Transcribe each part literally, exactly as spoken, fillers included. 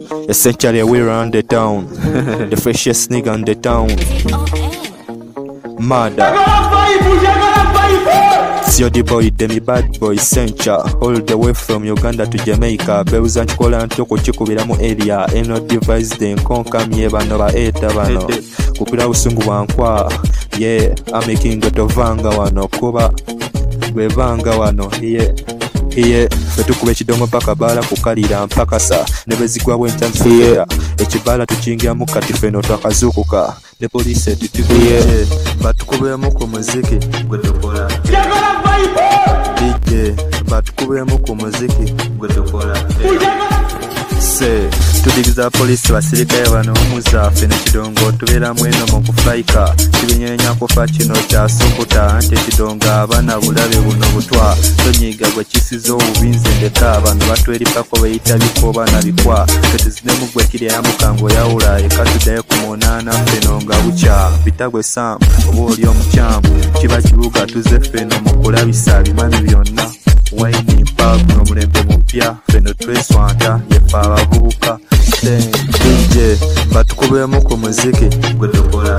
Essentially, we run the town. The freshest nigga in the town. Murder. Sio the boy, demi bad boy, Sencha. All the way from Uganda to Jamaica. Beuza nchikola ntoko chikubira mu area. Eno device den konka mie bano ba eta bano. Kupira usungu wankwa. Yeah, I'm making goto vanga wano. Kuba we vanga wano. Yeah. Iye fetukube kidongo paka bala kukalira mpaka sa nebezigwa bwentanzi yeah. Ekibala tukingia mu kati feno twakazukuka ne police tutubiye batukube mu ku muziki gwe tukola D J batukube mu ku muziki gwe tukola se tudigiza police basirikaye bano omuza feno kidongo tubera mweno mu kuflaika kibinyenya kufa kino kya sokuta ante kidonga abana bulabe buno butwa tonyiga gwe kisizo ubinze ndeka abantu batweri pako bayita bikoba na bikwa ketizine mugwe kiri ya mukango ya ulaye katudaye kumonana feno nga bucha bitagwe sam oboli omukyambu kiba kibuga tuze feno mukula bisabi mami byonna waini pagu no mulembe mupya feno tweswanta yefa abavubuka D J batukube mu ku muziki gwe tukola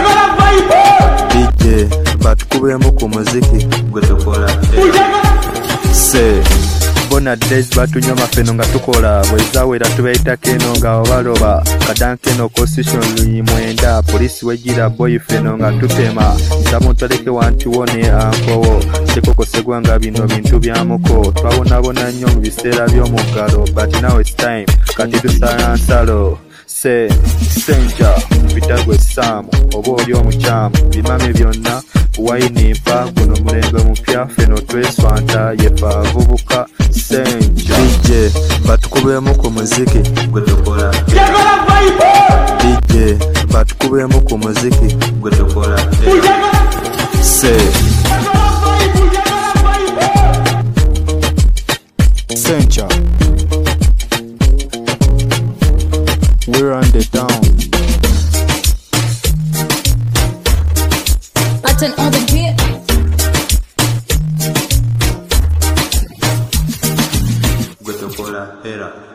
D J batukube mu ku muziki gwe tukola se bona days batunywa mafeno nga tukola bwezawera tubaita keno nga obaloba kadankeno constitution mwenda polisi wegira boy feno nga tutema ntamutaleke wanti wone ankowo sekoko segwanga bino bintu byamuko twabona bona nnyo mu biseera by'omugalo but now it's time kati tusala nsalo se senja bitagwe samu oba oli omukyamu bimame byonna waini mpa guno mulembe mupya feno tweswanta yefa avubuka senja D J batukube mu ku muziki gwe tukola D J batukube mu ku muziki gwe tukola se senja we run the town. Button on the beat. Gwe tukola era